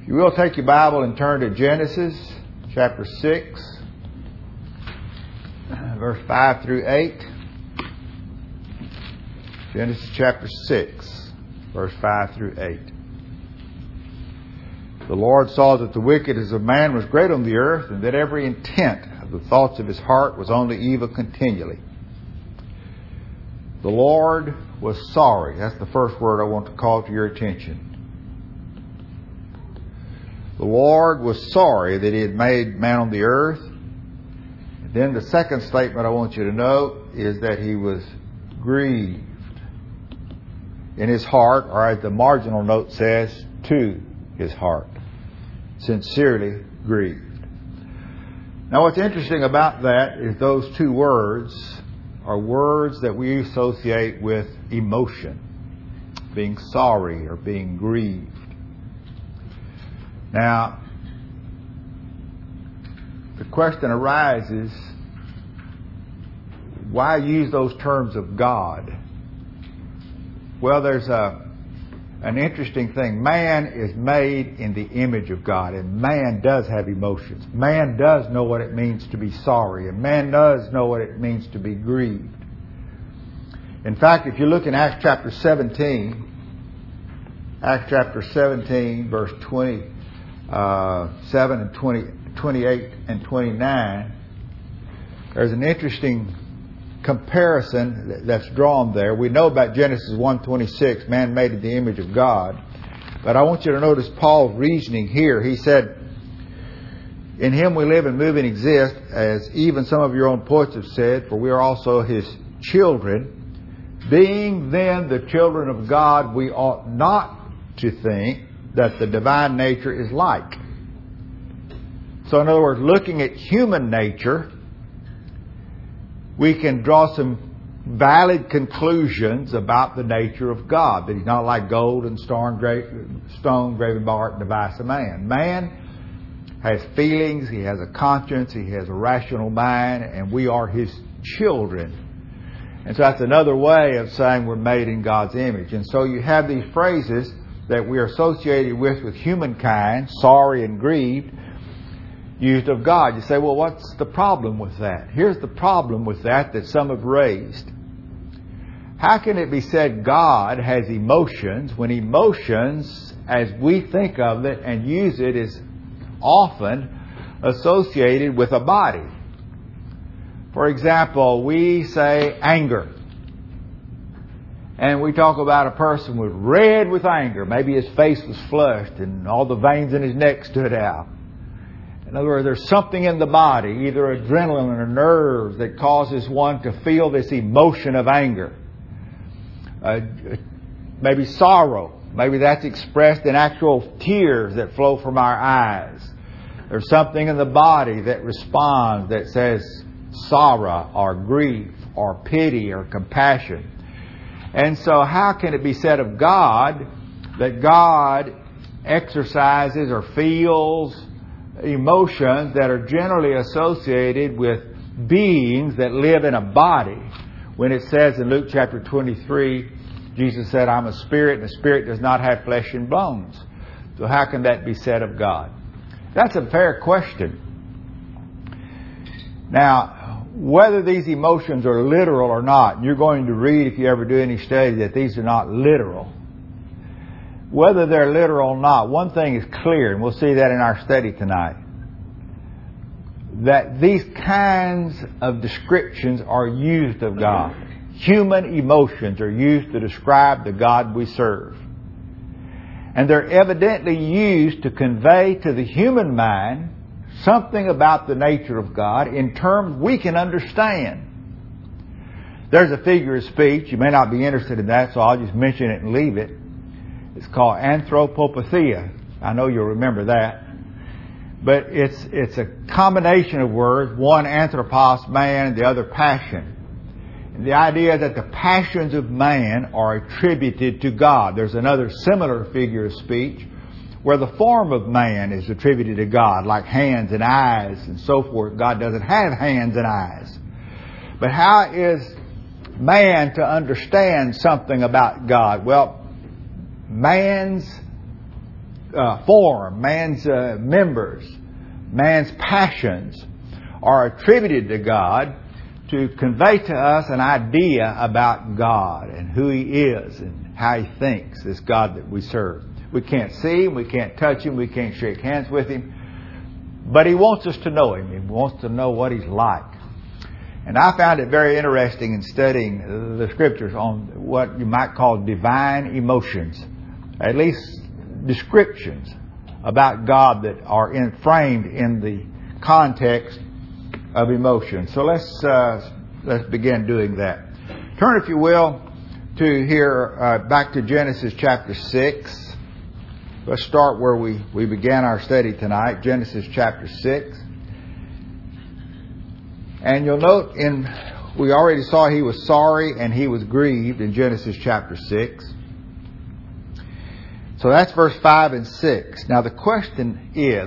If you will, take your Bible and turn to Genesis chapter 6, verse 5 through 8. Genesis chapter 6, verse 5 through 8. The Lord saw that the wickedness of man was great on the earth, and that every intent of the thoughts of his heart was only evil continually. The Lord was sorry. That's the first word I want to call to your attention. The Lord was sorry that He had made man on the earth. And then the second statement I want you to note is that He was grieved in His heart, or as the marginal note says, to His heart. Sincerely grieved. Now what's interesting about that is those two words are words that we associate with emotion, being sorry or being grieved. Now, the question arises, why use those terms of God? Well, there's an interesting thing. Man is made in the image of God, and man does have emotions. Man does know what it means to be sorry, and man does know what it means to be grieved. In fact, if you look in Acts chapter 17, verse 27 and 28 and 29, there's an interesting comparison that's drawn there. We know about Genesis 1:26, man made in the image of God. But I want you to notice Paul's reasoning here. He said, in Him we live and move and exist, as even some of your own poets have said, for we are also His children. Being then the children of God, we ought not to think that the divine nature is like. So in other words, looking at human nature, we can draw some valid conclusions about the nature of God. That He's not like gold and stone, graven by art, and device of man. Man has feelings, he has a conscience, he has a rational mind, and we are His children. And so that's another way of saying we're made in God's image. And so you have these phrases that we are associated with humankind, sorry and grieved, used of God. You say, well, what's the problem with that? Here's the problem with that some have raised. How can it be said God has emotions when emotions, as we think of it and use it, is often associated with a body? For example, we say anger. And we talk about a person was red with anger. Maybe his face was flushed and all the veins in his neck stood out. In other words, there's something in the body, either adrenaline or nerves, that causes one to feel this emotion of anger. Maybe sorrow. Maybe that's expressed in actual tears that flow from our eyes. There's something in the body that responds, that says sorrow or grief or pity or compassion. And so how can it be said of God that God exercises or feels emotions that are generally associated with beings that live in a body, when it says in Luke chapter 23, Jesus said, I'm a spirit, and a spirit does not have flesh and bones. So how can that be said of God? That's a fair question. Now, whether these emotions are literal or not, you're going to read, if you ever do any study, that these are not literal. Whether they're literal or not, one thing is clear, and we'll see that in our study tonight, that these kinds of descriptions are used of God. Human emotions are used to describe the God we serve. And they're evidently used to convey to the human mind something about the nature of God in terms we can understand. There's a figure of speech. You may not be interested in that, so I'll just mention it and leave it. It's called anthropopathia. I know you'll remember that. But it's a combination of words. One, anthropos, man, and the other, passion. And the idea is that the passions of man are attributed to God. There's another similar figure of speech where the form of man is attributed to God, like hands and eyes and so forth. God doesn't have hands and eyes. But how is man to understand something about God? Well, man's form, man's members, man's passions are attributed to God to convey to us an idea about God and who He is and how He thinks, this God that we serve. We can't see Him, we can't touch Him, we can't shake hands with Him, but He wants us to know Him. He wants to know what He's like. And I found it very interesting in studying the Scriptures on what you might call divine emotions, at least descriptions about God that are framed in the context of emotion. So let's begin doing that. Turn, if you will, to here back to Genesis chapter 6. Let's start where we began our study tonight, Genesis chapter 6. And you'll note we already saw He was sorry and He was grieved in Genesis chapter 6. So that's verse 5 and 6. Now the question is,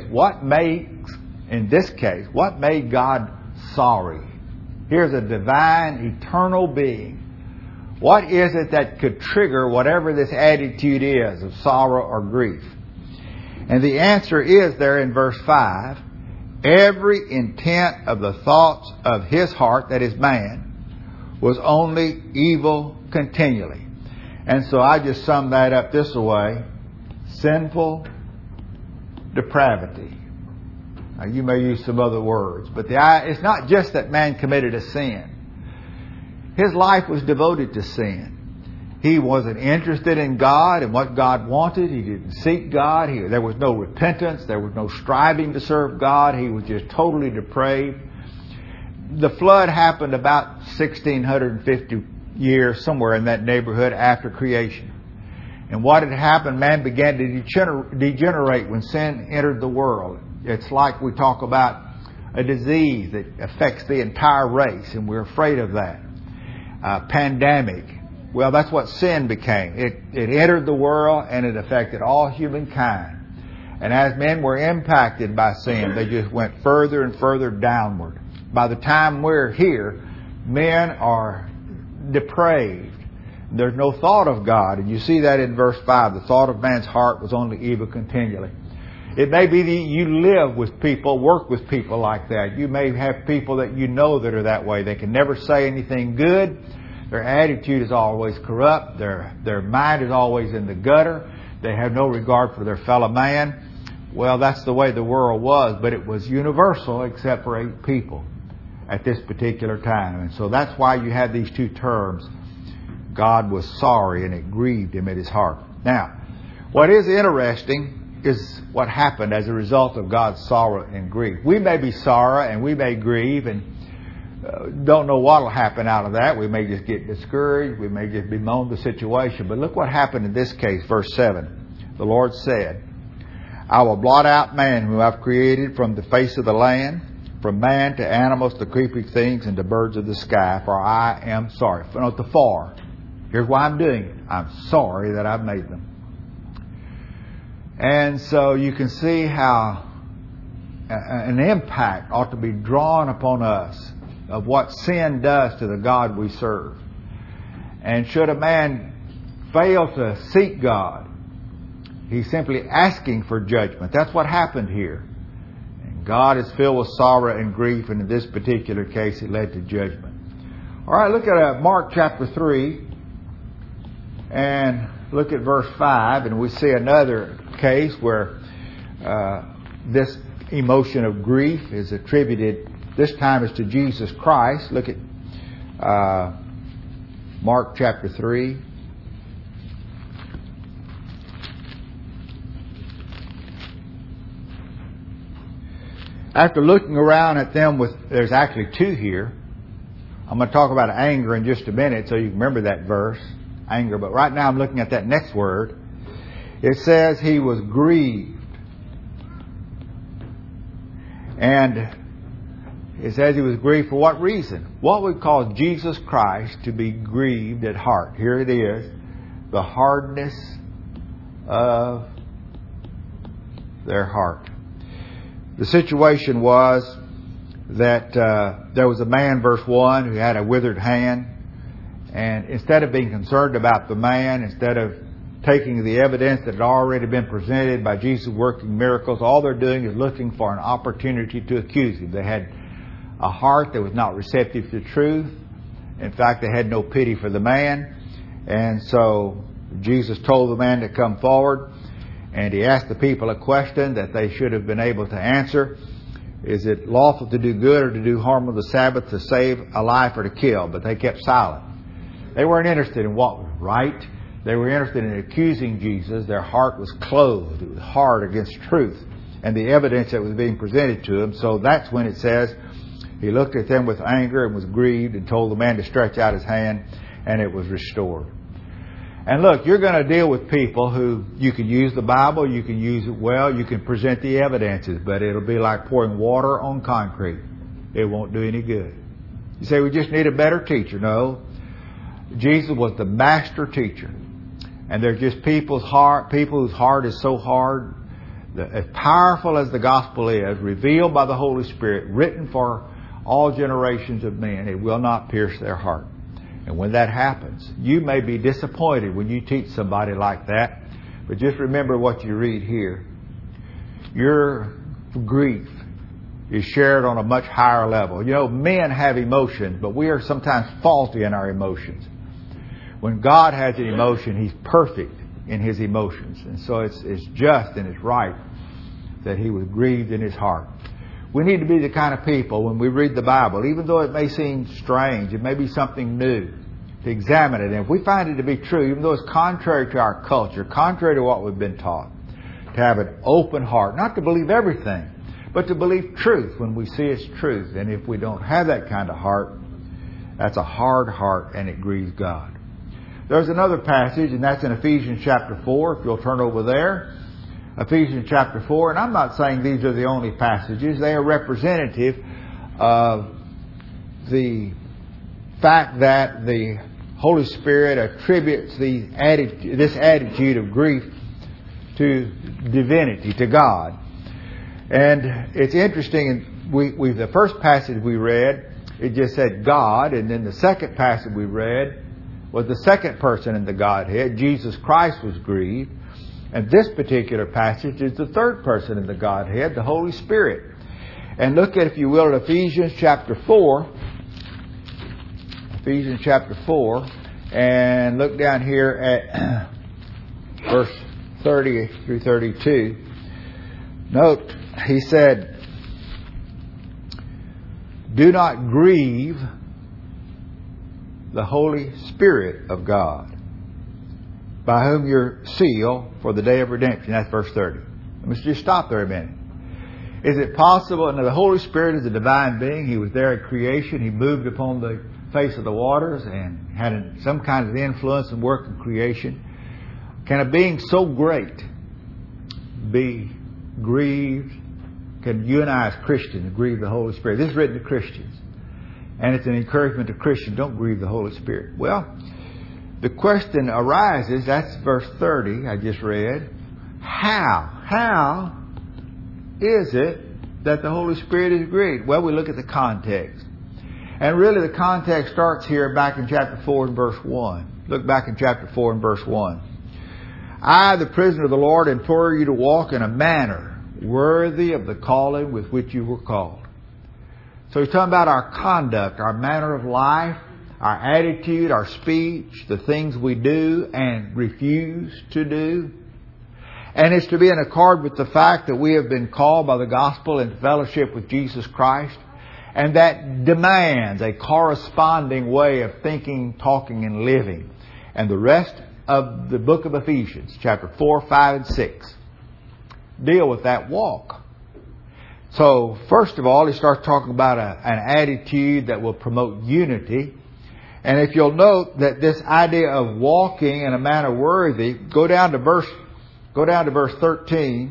in this case, what made God sorry? Here's a divine, eternal being. What is it that could trigger whatever this attitude is of sorrow or grief? And the answer is there in verse 5. Every intent of the thoughts of his heart, that is man, was only evil continually. And so I just sum that up this way. Sinful depravity. Now you may use some other words, but it's not just that man committed a sin. His life was devoted to sin. He wasn't interested in God and what God wanted. He didn't seek God. There was no repentance. There was no striving to serve God. He was just totally depraved. The flood happened about 1650 years, somewhere in that neighborhood, after creation. And what had happened, man began to degenerate when sin entered the world. It's like we talk about a disease that affects the entire race, and we're afraid of that. Pandemic. Well, that's what sin became. It entered the world and it affected all humankind. And as men were impacted by sin, they just went further and further downward. By the time we're here, men are depraved. There's no thought of God. And you see that in verse 5. The thought of man's heart was only evil continually. It may be that you live with people, work with people like that. You may have people that you know that are that way. They can never say anything good. Their attitude is always corrupt. Their mind is always in the gutter. They have no regard for their fellow man. Well, that's the way the world was, but it was universal except for 8 people at this particular time. And so that's why you have these two terms. God was sorry and it grieved Him at His heart. Now, what is interesting is what happened as a result of God's sorrow and grief. We may be sorry and we may grieve and don't know what will happen out of that. We may just get discouraged. We may just bemoan the situation. But look what happened in this case, verse 7. The Lord said, I will blot out man whom I've created from the face of the land, from man to animals to creeping things and to birds of the sky, for I am sorry. Note the for. Here's why I'm doing it. I'm sorry that I've made them. And so you can see how an impact ought to be drawn upon us of what sin does to the God we serve. And should a man fail to seek God, he's simply asking for judgment. That's what happened here. And God is filled with sorrow and grief, and in this particular case it led to judgment. All right, look at Mark chapter 3 and look at verse 5, and we see another case where this emotion of grief is attributed, this time is to Jesus Christ. Look at Mark chapter 3. After looking around at them there's actually 2 here. I'm going to talk about anger in just a minute so you can remember that verse, anger. But right now I'm looking at that next word. It says He was grieved. And it says He was grieved for what reason? What would cause Jesus Christ to be grieved at heart? Here it is. The hardness of their heart. The situation was that there was a man, verse 1, who had a withered hand. And instead of being concerned about the man, instead of taking the evidence that had already been presented by Jesus working miracles. All they're doing is looking for an opportunity to accuse Him. They had a heart that was not receptive to truth. In fact, they had no pity for the man. And so Jesus told the man to come forward, and He asked the people a question that they should have been able to answer. Is it lawful to do good or to do harm on the Sabbath, to save a life or to kill? But they kept silent. They weren't interested in what was right. They were interested in accusing Jesus. Their heart was closed. It was hard against truth and the evidence that was being presented to them. So that's when it says, He looked at them with anger and was grieved and told the man to stretch out his hand, and it was restored. And look, you're going to deal with people who you can use the Bible, you can use it well, you can present the evidences, but it'll be like pouring water on concrete. It won't do any good. You say, we just need a better teacher. No. Jesus was the master teacher. And they're just people whose heart is so hard. As powerful as the gospel is, revealed by the Holy Spirit, written for all generations of men, it will not pierce their heart. And when that happens, you may be disappointed when you teach somebody like that. But just remember what you read here. Your grief is shared on a much higher level. You know, men have emotions, but we are sometimes faulty in our emotions. When God has an emotion, He's perfect in His emotions. And so it's just and it's right that He was grieved in His heart. We need to be the kind of people, when we read the Bible, even though it may seem strange, it may be something new, to examine it. And if we find it to be true, even though it's contrary to our culture, contrary to what we've been taught, to have an open heart, not to believe everything, but to believe truth when we see it's truth. And if we don't have that kind of heart, that's a hard heart and it grieves God. There's another passage, and that's in Ephesians chapter 4, if you'll turn over there. Ephesians chapter 4, and I'm not saying these are the only passages. They are representative of the fact that the Holy Spirit attributes this attitude of grief to divinity, to God. And it's interesting, the first passage we read, it just said God, and then the second passage we read was the second person in the Godhead. Jesus Christ was grieved. And this particular passage is the third person in the Godhead, the Holy Spirit. And look at, if you will, at Ephesians chapter 4. Ephesians chapter 4. And look down here at verse 30 through 32. Note, he said, do not grieve the Holy Spirit of God, by whom you're sealed for the day of redemption. That's verse 30. Let me just stop there a minute. Is it possible? Now, the Holy Spirit is a divine being. He was there at creation. He moved upon the face of the waters and had some kind of influence and work in creation. Can a being so great be grieved? Can you and I as Christians grieve the Holy Spirit? This is written to Christians. And it's an encouragement to Christians. Don't grieve the Holy Spirit. Well, the question arises, that's verse 30 I just read. How is it that the Holy Spirit is grieved? Well, we look at the context. And really the context starts here back in chapter 4 and verse 1. Look back in chapter 4 and verse 1. I, the prisoner of the Lord, implore you to walk in a manner worthy of the calling with which you were called. So he's talking about our conduct, our manner of life, our attitude, our speech, the things we do and refuse to do. And it's to be in accord with the fact that we have been called by the gospel in fellowship with Jesus Christ. And that demands a corresponding way of thinking, talking, and living. And the rest of the book of Ephesians, chapter 4, 5, and 6, deal with that walk. So, first of all, he starts talking about an attitude that will promote unity. And if you'll note that this idea of walking in a manner worthy, go down to verse 13,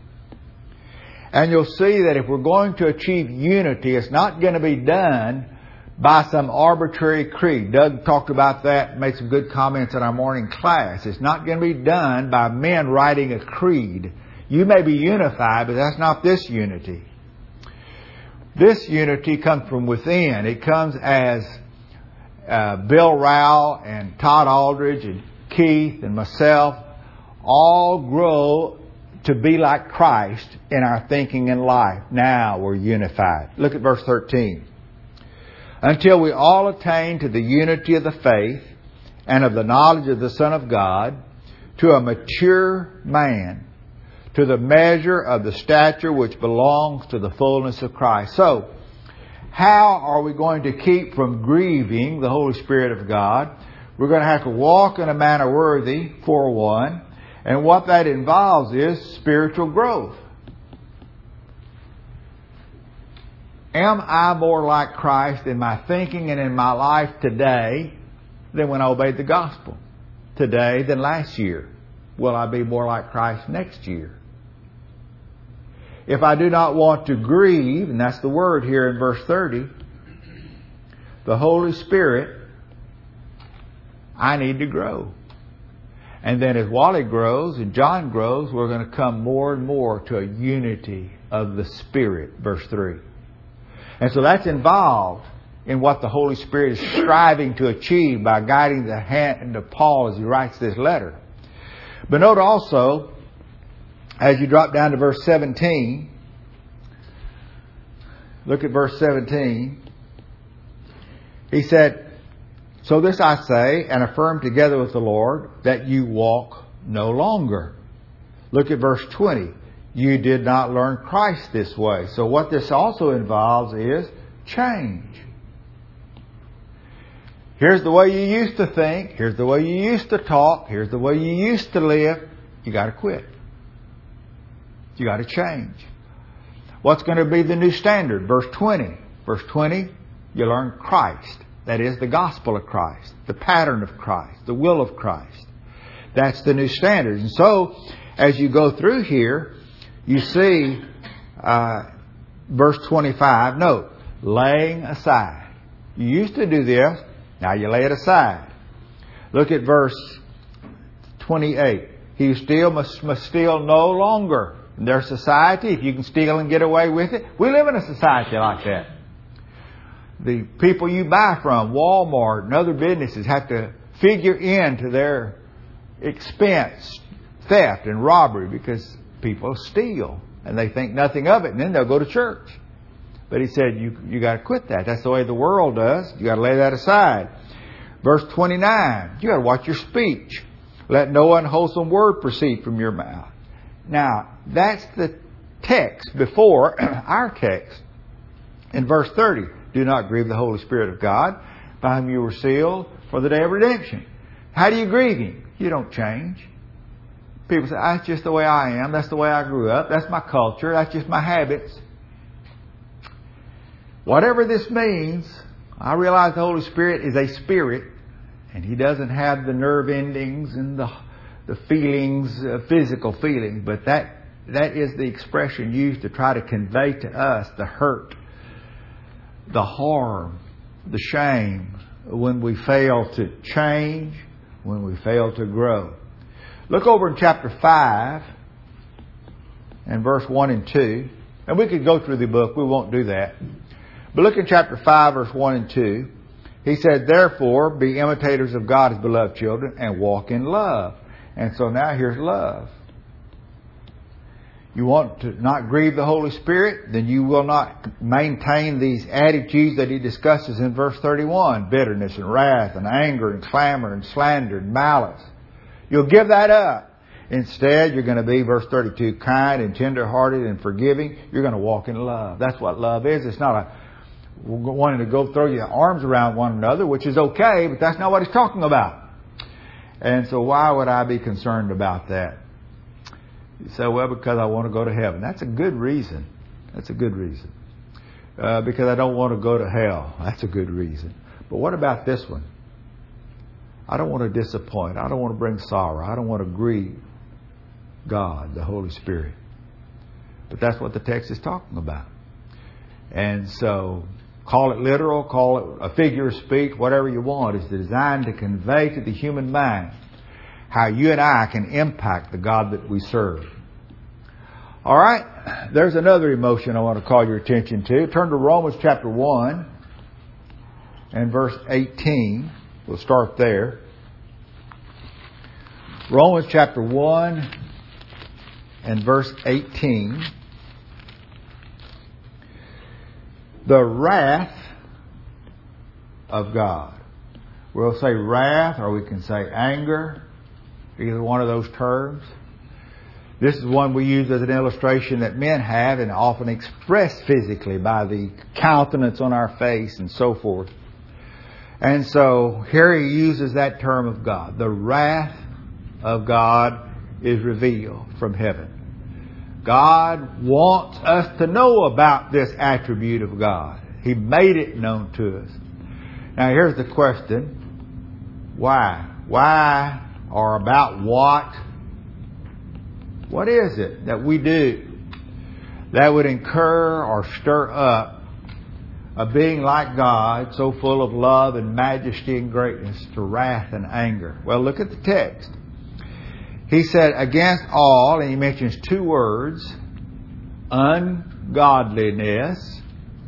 and you'll see that if we're going to achieve unity, it's not going to be done by some arbitrary creed. Doug talked about that, made some good comments in our morning class. It's not going to be done by men writing a creed. You may be unified, but that's not this unity. This unity comes from within. It comes as Bill Rowell and Todd Aldridge and Keith and myself all grow to be like Christ in our thinking and life. Now we're unified. Look at verse 13. Until we all attain to the unity of the faith and of the knowledge of the Son of God, to a mature man, to the measure of the stature which belongs to the fullness of Christ. So, how are we going to keep from grieving the Holy Spirit of God? We're going to have to walk in a manner worthy, for one. And what that involves is spiritual growth. Am I more like Christ in my thinking and in my life today than when I obeyed the gospel? Today than last year? Will I be more like Christ next year? If I do not want to grieve, and that's the word here in verse 30, the Holy Spirit, I need to grow. And then as Wally grows and John grows, we're going to come more and more to a unity of the Spirit, verse 3. And so that's involved in what the Holy Spirit is striving to achieve by guiding the hand of Paul as he writes this letter. But note also, as you drop down to verse 17, look at verse 17. He said, so this I say and affirm together with the Lord, that you walk no longer. Look at verse 20. You did not learn Christ this way. So what this also involves is change. Here's the way you used to think. Here's the way you used to talk. Here's the way you used to live. You got to quit. You got to change. What's going to be the new standard? Verse 20. Verse 20, you learn Christ. That is the gospel of Christ, the pattern of Christ, the will of Christ. That's the new standard. And so, as you go through here, you see verse 25. Note, laying aside. You used to do this. Now you lay it aside. Look at verse 28. He who must steal no longer. In their society, if you can steal and get away with it. We live in a society like that. The people you buy from, Walmart and other businesses, have to figure into their expense theft and robbery because people steal and they think nothing of it, and then they'll go to church. But he said, you got to quit that. That's the way the world does. You got to lay that aside. Verse 29, you got to watch your speech. Let no unwholesome word proceed from your mouth. Now, that's the text before our text. In verse 30, do not grieve the Holy Spirit of God, by whom you were sealed for the day of redemption. How do you grieve Him? You don't change. People say, that's just the way I am. That's the way I grew up. That's my culture. That's just my habits. Whatever this means, I realize the Holy Spirit is a spirit, and He doesn't have the nerve endings and the feelings, physical feelings, but that is the expression used to try to convey to us the hurt, the harm, the shame when we fail to change, when we fail to grow. Look over in chapter 5 and verse 1 and 2. And we could go through the book. We won't do that. But look in chapter 5, verse 1 and 2. He said, therefore, be imitators of God as beloved children and walk in love. And so now here's love. You want to not grieve the Holy Spirit, then you will not maintain these attitudes that he discusses in verse 31. Bitterness and wrath and anger and clamor and slander and malice. You'll give that up. Instead, you're going to be, verse 32, kind and tender-hearted and forgiving. You're going to walk in love. That's what love is. It's not wanting to go throw your arms around one another, which is okay, but that's not what he's talking about. And so why would I be concerned about that? You say, well, because I want to go to heaven. That's a good reason. That's a good reason. Because I don't want to go to hell. That's a good reason. But what about this one? I don't want to disappoint. I don't want to bring sorrow. I don't want to grieve God, the Holy Spirit. But that's what the text is talking about. And so, call it literal, call it a figure of speech, whatever you want. It's designed to convey to the human mind how you and I can impact the God that we serve. All right, there's another emotion I want to call your attention to. Turn to Romans chapter 1 and verse 18. We'll start there. Romans chapter 1 and verse 18. The wrath of God. We'll say wrath, or we can say anger, either one of those terms. This is one we use as an illustration that men have and often expressed physically by the countenance on our face and so forth. And so here he uses that term of God. The wrath of God is revealed from heaven. God wants us to know about this attribute of God. He made it known to us. Now here's the question. Why? Why or about what? What is it that we do that would incur or stir up a being like God, so full of love and majesty and greatness, to wrath and anger? Well, look at the text. He said, against all, and he mentions two words, ungodliness.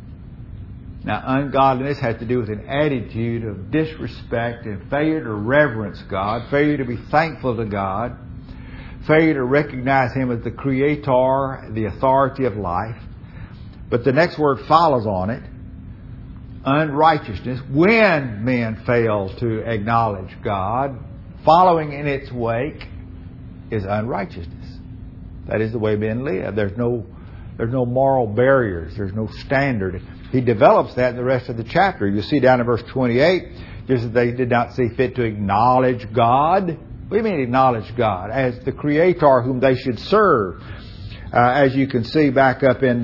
Now, ungodliness has to do with an attitude of disrespect and failure to reverence God, failure to be thankful to God, failure to recognize Him as the Creator, the authority of life. But the next word follows on it. Unrighteousness. When men fail to acknowledge God, following in its wake is unrighteousness. That is the way men live. There's no moral barriers. There's no standard. He develops that in the rest of the chapter. You see down in verse 28, just as they did not see fit to acknowledge God. What do you mean acknowledge God? As the Creator whom they should serve. As you can see back up in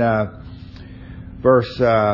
verse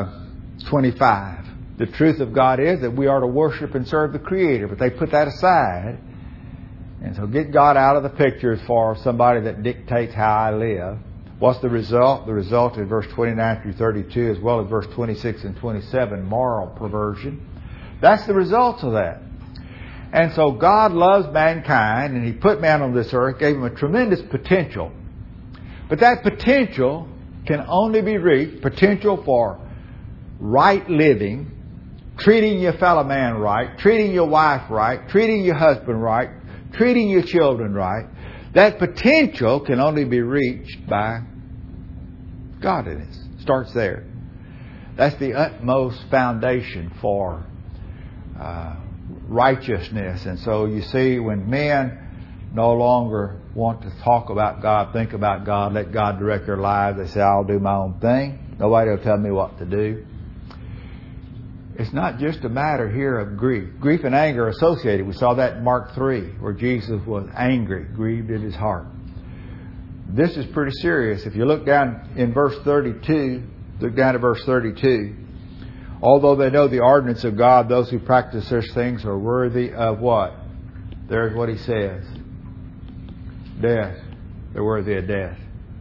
25. The truth of God is that we are to worship and serve the Creator. But they put that aside. And so get God out of the picture as far as somebody that dictates how I live. What's the result? The result in verse 29 through 32, as well as verse 26 and 27, moral perversion. That's the result of that. And so God loves mankind, and He put man on this earth, gave him a tremendous potential. But that potential can only be reached, potential for right living, treating your fellow man right, treating your wife right, treating your husband right, treating your children right. That potential can only be reached by godliness. Starts there. That's the utmost foundation for righteousness. And so you see, when men no longer want to talk about God, think about God, let God direct their lives, they say, I'll do my own thing. Nobody will tell me what to do. It's not just a matter here of grief. Grief and anger are associated. We saw that in Mark 3, where Jesus was angry, grieved in His heart. This is pretty serious. If you look down in verse 32, look down to verse 32. Although they know the ordinance of God, those who practice such things are worthy of what? There's what He says. Death. They're worthy of death.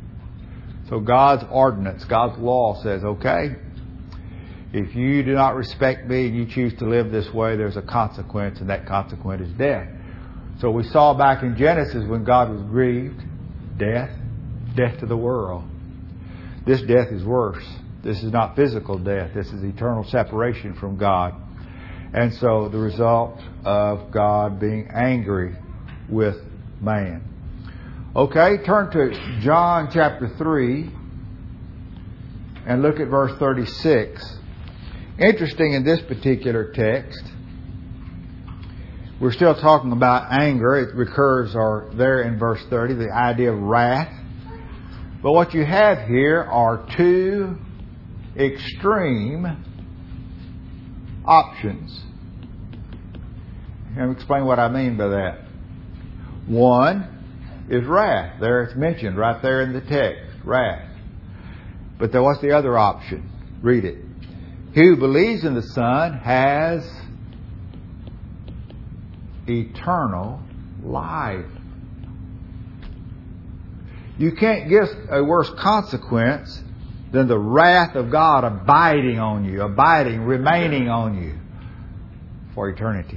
So God's ordinance, God's law says, okay, if you do not respect me and you choose to live this way, there's a consequence, and that consequence is death. So we saw back in Genesis when God was grieved, death to the world. This death is worse. This is not physical death. This is eternal separation from God. And so the result of God being angry with man. Okay, turn to John chapter 3 and look at verse 36. Interesting in this particular text, we're still talking about anger. It recurs there in verse 30, the idea of wrath. But what you have here are two extreme options. Let me explain what I mean by that. One is wrath. There it's mentioned right there in the text, wrath. But then what's the other option? Read it. He who believes in the Son has eternal life. You can't get a worse consequence than the wrath of God abiding on you, remaining on you for eternity.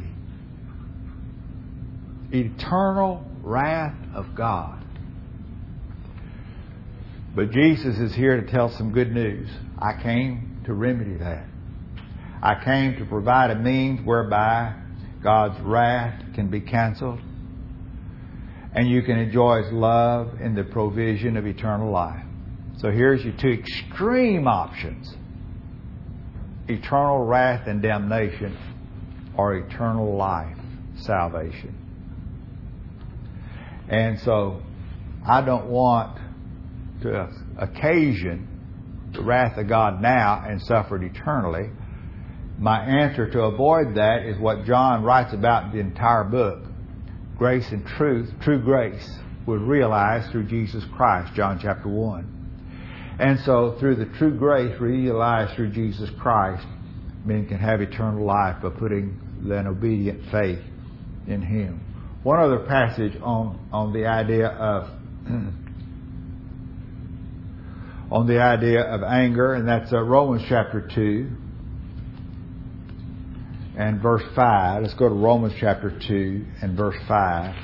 Eternal wrath of God. But Jesus is here to tell some good news. I came to remedy that. I came to provide a means whereby God's wrath can be canceled. and you can enjoy His love and the provision of eternal life. So here's your two extreme options: eternal wrath and damnation, or eternal life, salvation. And so I don't want to occasion the wrath of God now and suffer it eternally. My answer to avoid that is what John writes about in the entire book. Grace and truth, true grace, was realized through Jesus Christ, John chapter 1. And so through the true grace realized through Jesus Christ, men can have eternal life by putting an obedient faith in Him. One other passage on the idea of on the idea of anger, and that's Romans chapter 2 and verse 5. Let's go to Romans chapter 2 and verse 5.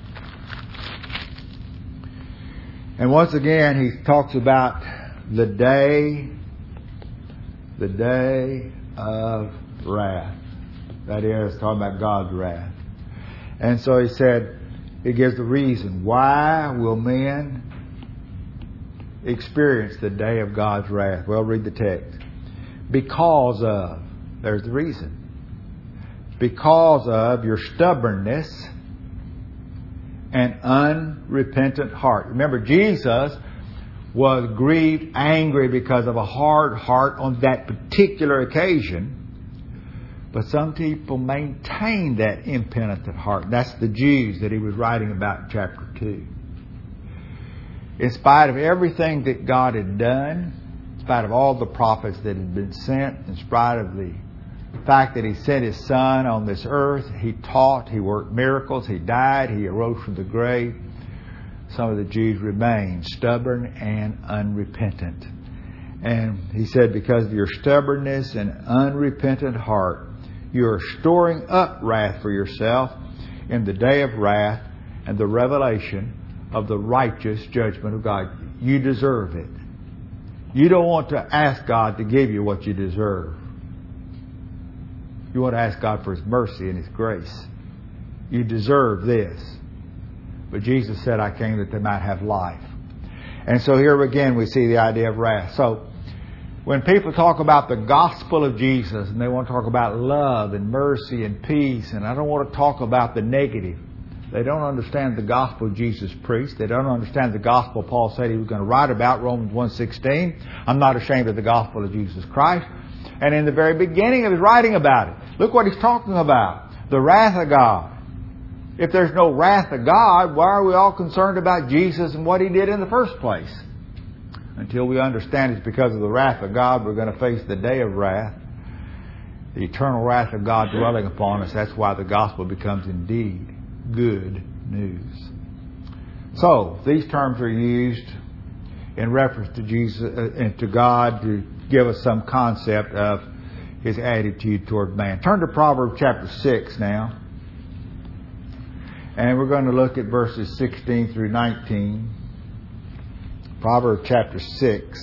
And once again, he talks about the day of wrath. That is, talking about God's wrath. And so he said, it gives the reason. Why will men experience the day of God's wrath? Well, read the text. Because of, there's the reason. Because of your stubbornness and unrepentant heart. Remember, Jesus was grieved, angry because of a hard heart on that particular occasion. But some people maintain that impenitent heart. That's the Jews that he was writing about in chapter 2. In spite of everything that God had done, in spite of all the prophets that had been sent, in spite of the fact that He sent His Son on this earth, He taught, He worked miracles, He died, He arose from the grave, some of the Jews remained stubborn and unrepentant. And He said, because of your stubbornness and unrepentant heart, you are storing up wrath for yourself in the day of wrath and the revelation of the righteous judgment of God. You deserve it. You don't want to ask God to give you what you deserve. You want to ask God for His mercy and His grace. You deserve this. But Jesus said, I came that they might have life. And so here again we see the idea of wrath. So when people talk about the gospel of Jesus and they want to talk about love and mercy and peace, and I don't want to talk about the negative. They don't understand the gospel Jesus preached. They don't understand the gospel Paul said He was going to write about, Romans 1:16. I'm not ashamed of the gospel of Jesus Christ. And in the very beginning of his writing about it, look what he's talking about. The wrath of God. If there's no wrath of God, why are we all concerned about Jesus and what He did in the first place? Until we understand it's because of the wrath of God we're going to face the day of wrath. The eternal wrath of God dwelling upon us. That's why the gospel becomes indeed good news. So, these terms are used in reference to Jesus and to God to give us some concept of His attitude toward man. Turn to Proverbs chapter 6 now. And we're going to look at verses 16 through 19. Proverbs chapter 6.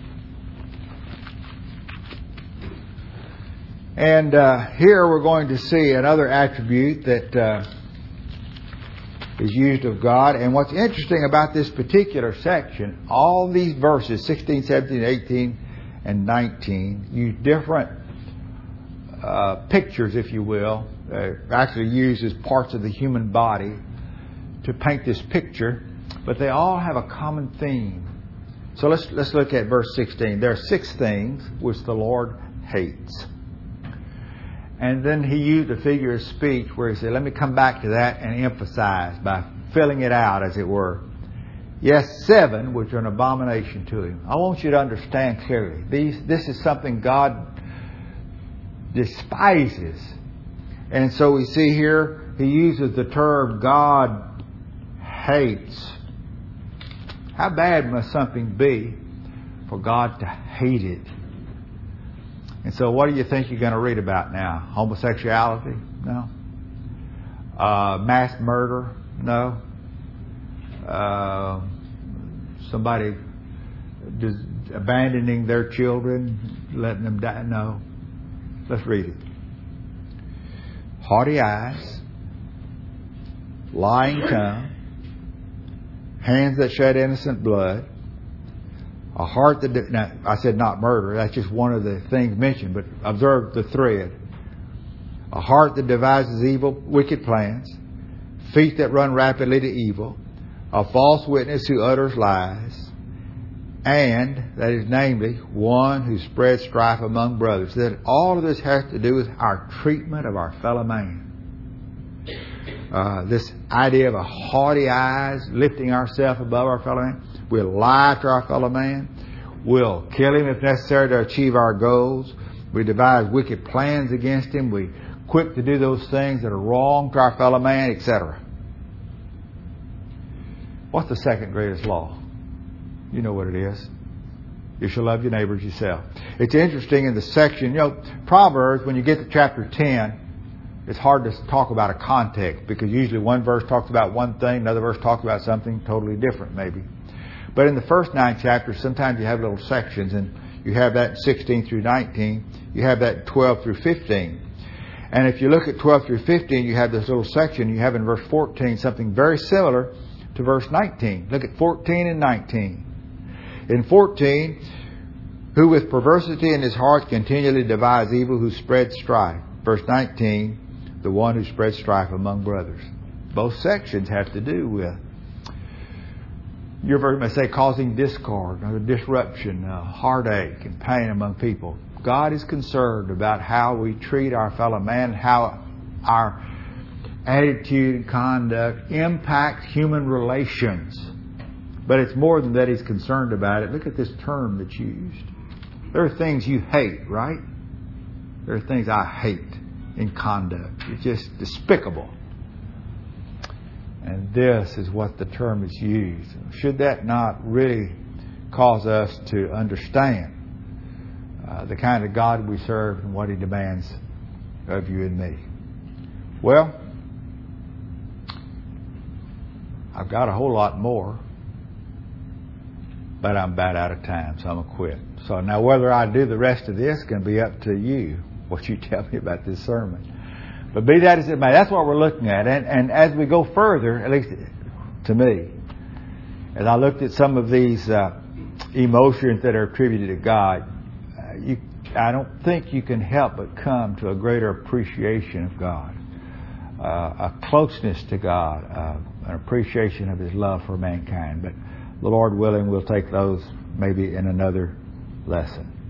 And here we're going to see another attribute that is used of God. And what's interesting about this particular section, all these verses, 16, 17, 18, and 19, use different pictures, if you will. Actually uses parts of the human body to paint this picture. But they all have a common theme. So let's look at verse 16. There are 6 things which the Lord hates. And then he used a figure of speech where he said, let me come back to that and emphasize by filling it out, as it were. Yes, 7 which are an abomination to Him. I want you to understand clearly. This is something God despises. And so we see here, he uses the term God hates. How bad must something be for God to hate it? And so what do you think you're going to read about now? Homosexuality? No. Mass murder? No. Somebody abandoning their children, letting them die? No. Let's read it. Haughty eyes, lying tongue, hands that shed innocent blood, a heart that... Now, I said not murder. That's just one of the things mentioned, but observe the thread. A heart that devises evil, wicked plans, feet that run rapidly to evil, a false witness who utters lies, and, that is namely, one who spreads strife among brothers. That all of this has to do with our treatment of our fellow man. This idea of a haughty eyes, lifting ourselves above our fellow man. We'll lie to our fellow man. We'll kill him if necessary to achieve our goals. We devise wicked plans against him. We quick to do those things that are wrong to our fellow man, etc. What's the second greatest law? You know what it is. You shall love your neighbor as yourself. It's interesting in the section, Proverbs, when you get to chapter 10, it's hard to talk about a context because usually one verse talks about one thing, another verse talks about something totally different maybe. But in the first 9 chapters, sometimes you have little sections, and you have that in 16 through 19. You have that in 12 through 15. And if you look at 12 through 15, you have this little section. You have in verse 14 something very similar to verse 19. Look at 14 and 19. In 14, who with perversity in his heart continually devise evil, who spreads strife. Verse 19, the one who spreads strife among brothers. Both sections have to do with, your verse may say, causing discord, or disruption, heartache, and pain among people. God is concerned about how we treat our fellow man, how our attitude and conduct impact human relations. But it's more than that He's concerned about it. Look at this term that's used. There are things you hate, right? There are things I hate in conduct. It's just despicable. And this is what the term is used. Should that not really cause us to understand the kind of God we serve and what He demands of you and me? Well, I've got a whole lot more, but I'm about out of time, so I'm going to quit. So now whether I do the rest of this is going to be up to you, what you tell me about this sermon. But be that as it may, that's what we're looking at. And as we go further, at least to me, as I looked at some of these emotions that are attributed to God, I don't think you can help but come to a greater appreciation of God, a closeness to God, an appreciation of His love for mankind. But the Lord willing, we'll take those maybe in another lesson.